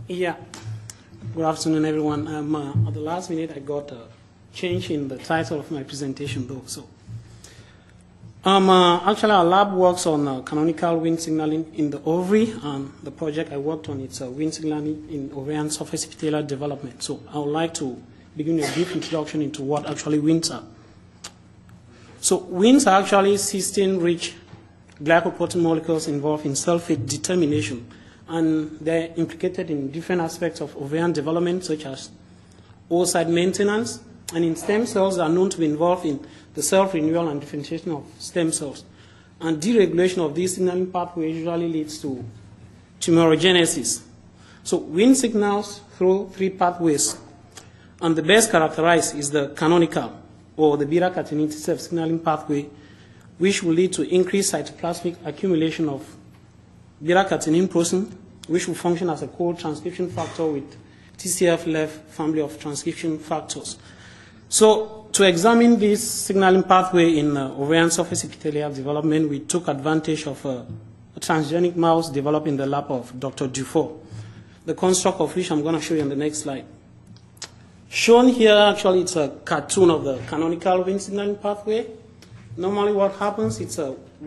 Yeah. Good afternoon, everyone. At the last minute, I got a change in the title of my presentation, though. So, actually, our lab works on canonical wind signaling in the ovary, and the project I worked on is wind signaling in ovarian surface epithelial development. So, I would like to begin a brief introduction into what actually winds are. So, winds are actually cysteine-rich glycoprotein molecules involved in cell fate determination, and they're implicated in different aspects of ovarian development, such as oocyte maintenance, and in stem cells are known to be involved in the self-renewal and differentiation of stem cells. And deregulation of these signaling pathways usually leads to tumorigenesis. So wind signals through three pathways, and the best characterized is the canonical, or the beta-catenin T-cell signaling pathway, which will lead to increased cytoplasmic accumulation of beta-catenin protein, which will function as a co-transcription factor with TCF-left family of transcription factors. So to examine this signaling pathway in ovarian surface epithelial development, we took advantage of a transgenic mouse developed in the lab of Dr. Dufour, the construct of which I'm going to show you on the next slide. Shown here, actually, it's a cartoon of the canonical wind signaling pathway. Normally what happens, it's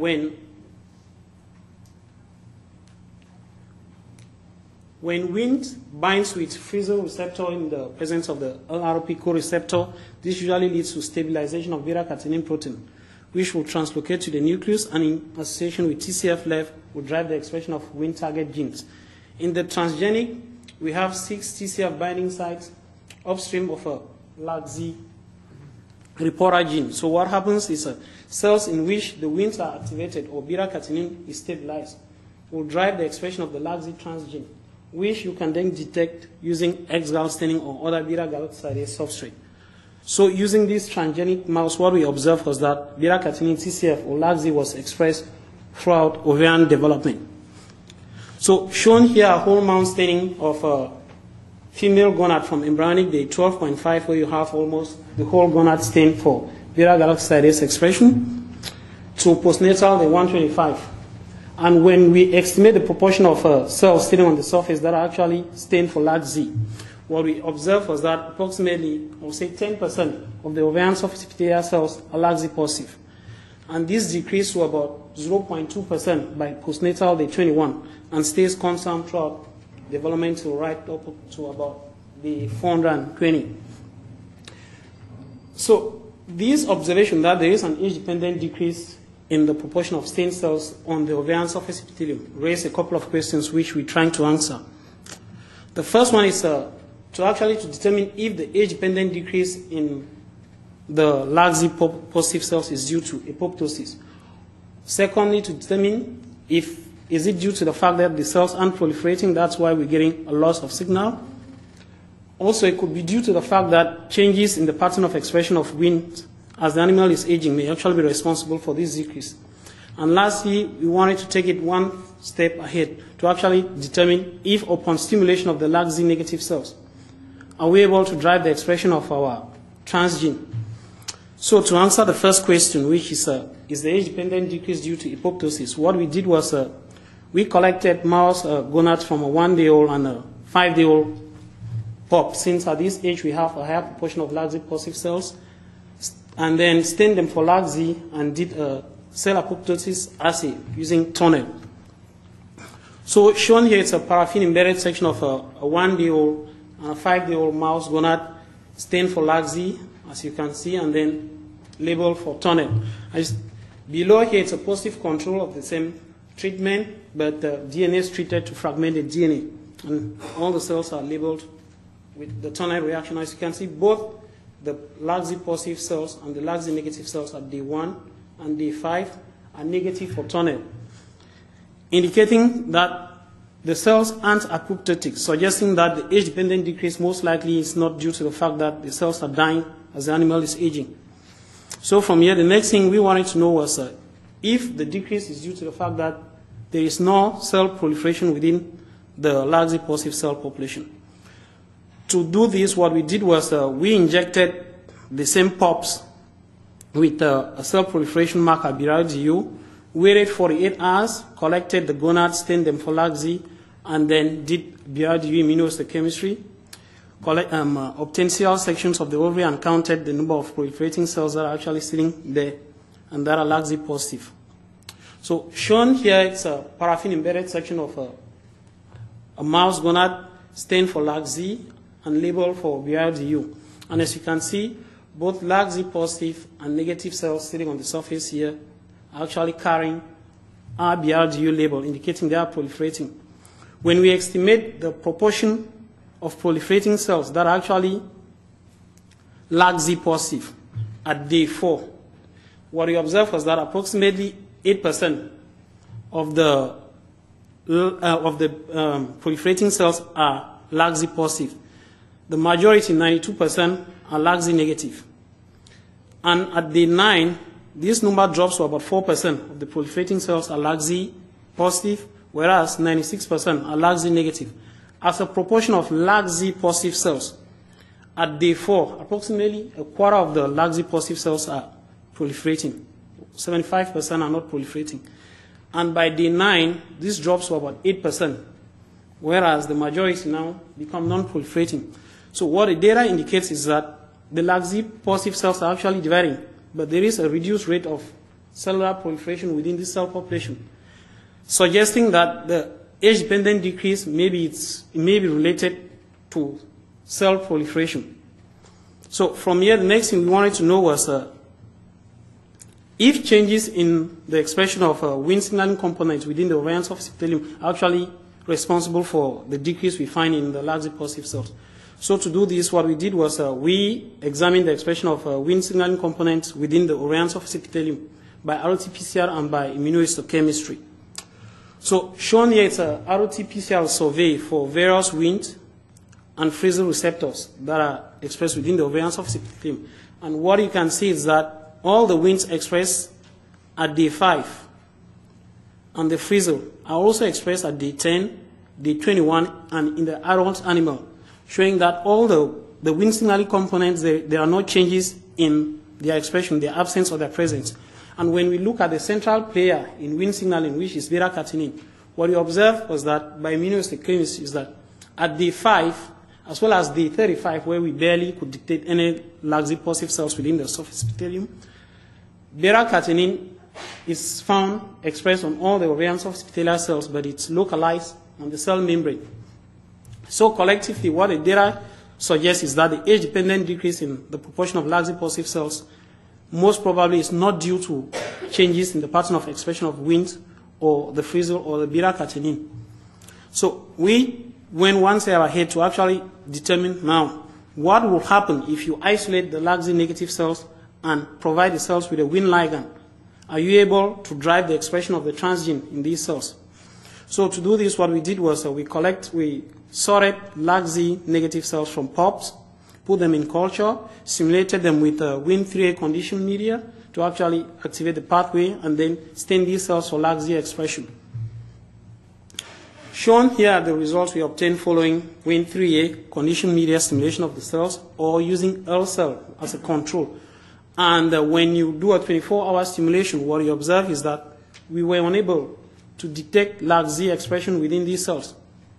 when wind binds with Frizzle receptor in the presence of the LRP co-receptor, this usually leads to stabilization of beta-catenin protein, which will translocate to the nucleus and in association with TCF-left will drive the expression of wind target genes. In the transgenic, we have 6 TCF binding sites upstream of a LAGZ reporter gene. So what happens is cells in which the winds are activated or beta-catenin is stabilized will drive the expression of the LAGZ transgene, which you can then detect using X-gal staining or other beta-galactosidase substrate. So using this transgenic mouse, what we observed was that beta-catenin TCF or LAGZ was expressed throughout ovarian development. So shown here a whole mount staining of a female gonad from embryonic day 12.5, where you have almost the whole gonad stain for beta-galactosidase expression, to postnatal day 125. And when we estimate the proportion of cells sitting on the surface that are actually stained for LAGZ, what we observed was that approximately, I would say 10% of the ovarian surface epithelial cells are LAGZ positive. And this decreased to about 0.2% by postnatal day 21 and stays constant throughout development to right up to about the 420. So this observation that there is an age-dependent decrease in the proportion of stained cells on the ovarian surface epithelium raise a couple of questions which we're trying to answer. The first one is to determine if the age-dependent decrease in the LAGZ positive cells is due to apoptosis. Secondly, to determine is it due to the fact that the cells aren't proliferating, that's why we're getting a loss of signal. Also, it could be due to the fact that changes in the pattern of expression of wind as the animal is aging may actually be responsible for this decrease. And lastly, we wanted to take it one step ahead to actually determine if upon stimulation of the LAGZ negative cells, are we able to drive the expression of our transgene. So to answer the first question, which is the age-dependent decrease due to apoptosis, what we did was we collected mouse gonads from a 1-day-old and a 5-day-old pup, since at this age we have a higher proportion of LAGZ positive cells, and then stained them for LAGZ and did a cell apoptosis assay using tunnel. So shown here, it's a paraffin-embedded section of a 1-day-old and a 5-day-old mouse gonad stained for LAGZ, as you can see, and then labeled for tunnel. Below here, it's a positive control of the same treatment, but the DNA is treated to fragment the DNA, and all the cells are labeled with the tunnel reaction. As you can see, both the LAGZ positive cells and the LAGZ negative cells at day 1 and day 5 are negative for tunnel, indicating that the cells aren't apoptotic, suggesting that the age-dependent decrease most likely is not due to the fact that the cells are dying as the animal is aging. So from here, the next thing we wanted to know was if the decrease is due to the fact that there is no cell proliferation within the LAGZ positive cell population. To do this, what we did was we injected the same pups with a cell proliferation marker, BRDU, waited 48 hours, collected the gonads, stained them for LAGZ, and then did BRDU immunohistochemistry, obtained cell sections of the ovary and counted the number of proliferating cells that are actually sitting there and that are LAG-Z positive. So shown here, it's a paraffin-embedded section of a mouse gonad stained for LAG-Z and labeled for BRDU. And as you can see, both LAG-Z positive and negative cells sitting on the surface here are actually carrying our BRDU label, indicating they are proliferating. When we estimate the proportion of proliferating cells that are actually LAG-Z positive at day 4, what we observed was that approximately 8% of the proliferating cells are LAG-Z positive. The majority, 92%, are LAG-Z negative. And at day 9, this number drops to about 4% of the proliferating cells are LAG-Z positive, whereas 96% are LAG-Z negative. As a proportion of LAG-Z positive cells, at day 4, approximately a quarter of the LAG-Z positive cells are proliferating. 75% are not proliferating. And by day 9, this drops to about 8%, whereas the majority now become non-proliferating. So what the data indicates is that the LAG-Z positive cells are actually dividing, but there is a reduced rate of cellular proliferation within this cell population, suggesting that the age-dependent decrease may be related to cell proliferation. So from here, the next thing we wanted to know was if changes in the expression of Wnt signaling components within the ovarian surface epithelium are actually responsible for the decrease we find in the LAG-Z positive cells. So to do this, what we did was we examined the expression of Wnt signaling components within the ovarian surface epithelium by RT-PCR and by immunohistochemistry. So shown here, it's a RT-PCR survey for various Wnt and Frizzle receptors that are expressed within the ovarian surface epithelium. And what you can see is that all the Wnt expressed at day 5 and the Frizzle are also expressed at day 10, day 21, and in the adult animal, showing that all the Wnt signaling components, there are no changes in their expression, their absence or their presence. And when we look at the central player in Wnt signaling, which is beta-catenin, what we observed was that by immunohistochemistry is that at day 5, as well as day 35, where we barely could detect any LAG-Z positive cells within the surface epithelium, beta-catenin is found expressed on all the ovarian surface epithelial cells, but it's localized on the cell membrane. So collectively, what the data suggests is that the age-dependent decrease in the proportion of LAG-Z positive cells most probably is not due to changes in the pattern of expression of Wnt or the Frizzle or the beta-catenin. So we went one step ahead to actually determine now what will happen if you isolate the LAG-Z negative cells and provide the cells with a Wnt ligand. Are you able to drive the expression of the transgene in these cells? So to do this, what we did was we sorted LAG-Z negative cells from POPs, put them in culture, simulated them with Wnt3a conditioned media to actually activate the pathway, and then stain these cells for LAG-Z expression. Shown here are the results we obtained following Wnt3a conditioned media stimulation of the cells or using L-cell as a control. And when you do a 24-hour stimulation, what you observe is that we were unable to detect LAG-Z expression within these cells.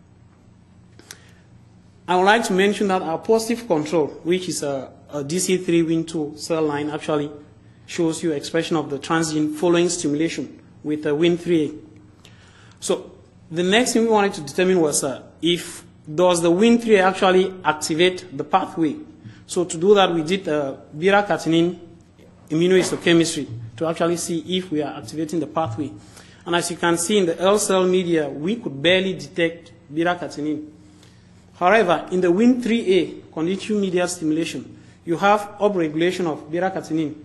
I would like to mention that our positive control, which is a DC3 Wnt2 cell line, actually shows you expression of the transgene following stimulation with Wnt3a. So the next thing we wanted to determine was if does the Wnt3a actually activate the pathway. So to do that, we did beta-catenin immunohistochemistry to actually see if we are activating the pathway. And as you can see in the L-cell media, we could barely detect beta-catenin. However, in the Wnt3a conditioned media stimulation, you have upregulation of beta-catenin.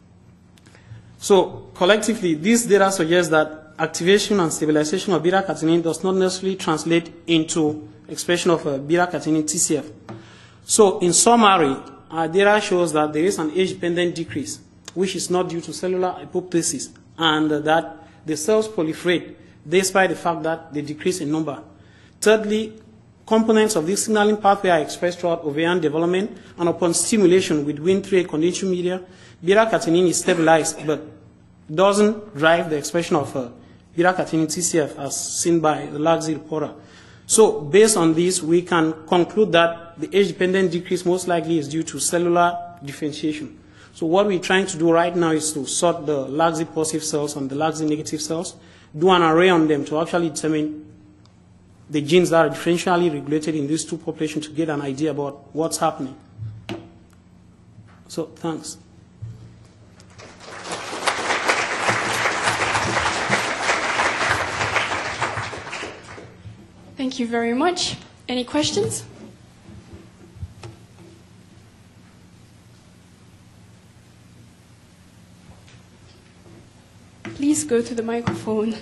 So collectively, this data suggests that activation and stabilization of beta-catenin does not necessarily translate into expression of beta-catenin TCF. So in summary, our data shows that there is an age-dependent decrease, which is not due to cellular apoptosis, and that the cells proliferate despite the fact that they decrease in number. Thirdly, components of this signaling pathway are expressed throughout ovarian development, and upon stimulation with Wnt3a conditioned media, beta-catenin is stabilized but doesn't drive the expression of beta-catenin TCF as seen by the LAG-Z reporter. So based on this, we can conclude that the age-dependent decrease most likely is due to cellular differentiation. So what we're trying to do right now is to sort the laxity positive cells and the laxity negative cells, do an array on them to actually determine the genes that are differentially regulated in these two populations to get an idea about what's happening. So thanks. Thank you very much. Any questions? Please go to the microphone.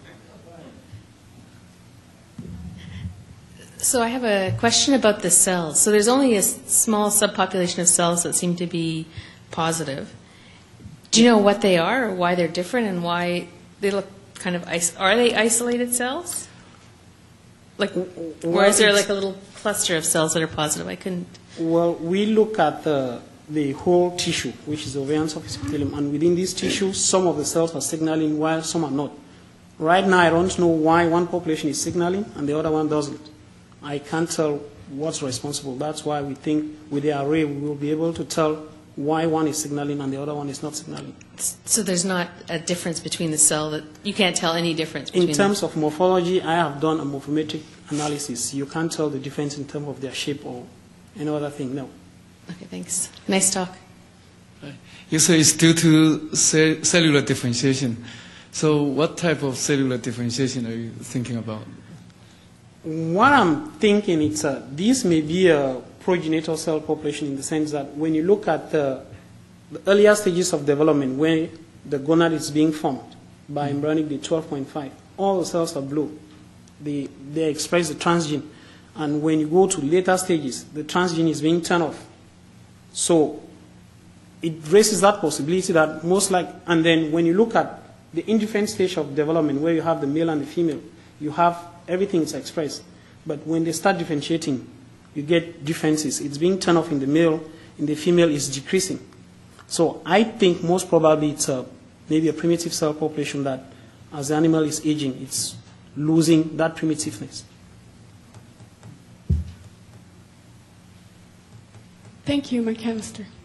So I have a question about the cells. So there's only a small subpopulation of cells that seem to be positive. Do you know what they are, or why they're different, and why they look kind of are they isolated cells? Like, or is there like a little cluster of cells that are positive? I couldn't. Well, we look at the whole tissue, which is the ovarian surface epithelium, and within this tissue, some of the cells are signaling while some are not. Right now, I don't know why one population is signaling and the other one doesn't. I can't tell what's responsible. That's why we think with the array, we will be able to tell why one is signaling and the other one is not signaling. So there's not a difference between the cell that you can't tell any difference between In terms of morphology, I have done a morphometric analysis. You can't tell the difference in terms of their shape or any other thing, no. Okay, thanks. Nice talk. You say it's due to cellular differentiation. So what type of cellular differentiation are you thinking about? What I'm thinking is this may be a progenitor cell population in the sense that when you look at the earlier stages of development where the gonad is being formed by embryonic day 12.5, all the cells are blue. They express the transgene. And when you go to later stages, the transgene is being turned off. So it raises that possibility that most and then when you look at the indifferent stage of development where you have the male and the female, you have everything is expressed. But when they start differentiating, you get differences. It's being turned off in the male, in the female is decreasing. So I think most probably it's maybe a primitive cell population that as the animal is aging, it's losing that primitiveness. Thank you, McAllister.